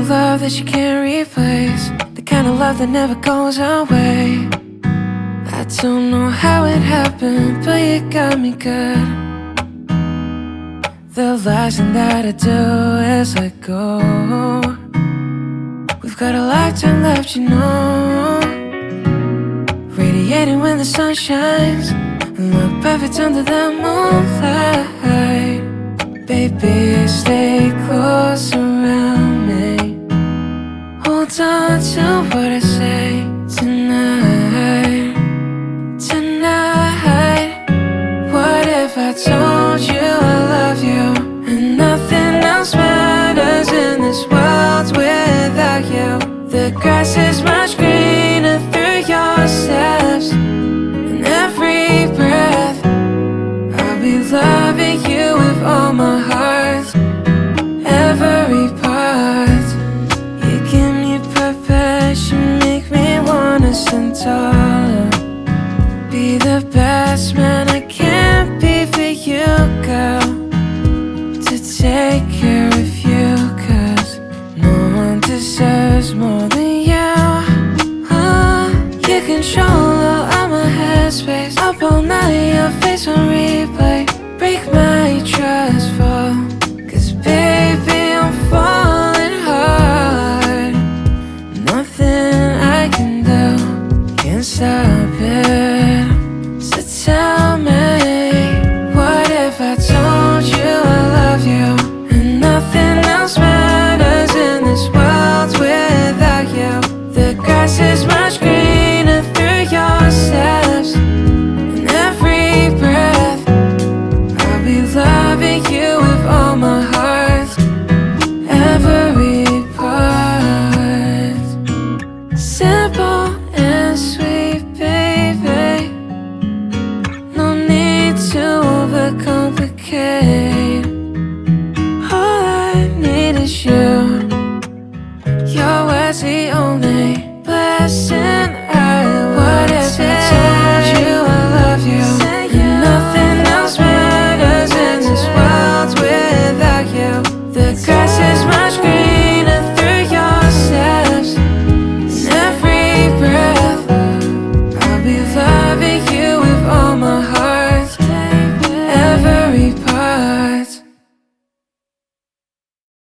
love that you can't replace, the kind of love that never goes away. I don't know how it happened, but you got me good. The last thing that I do is let go. We've got a lifetime left, you know, radiating when the sun shines, and look perfect under the moonlight. Baby, stay close around me, hold on to what I say tonight. Tonight, what if I told you I love you, and nothing else matters in this world without you? The grass is much greener through your steps, and every breath I'll be loving you with all my heart, every part. You give me purpose, you make me wanna stand taller, be the best man I can be for you, girl, to take care of you, 'cause no one deserves more than you. You control all of my headspace, up all night, your face on replay, break my trust, fall, 'cause baby I'm falling hard. Nothing I can do can stop it. So tell me, what if I told you I love you, and nothing else matters in this world without you? The grass is much greener through your steps, and every breath I'll be loving you with all my heart, every part. Simple and sweet, baby, no need to overcomplicate.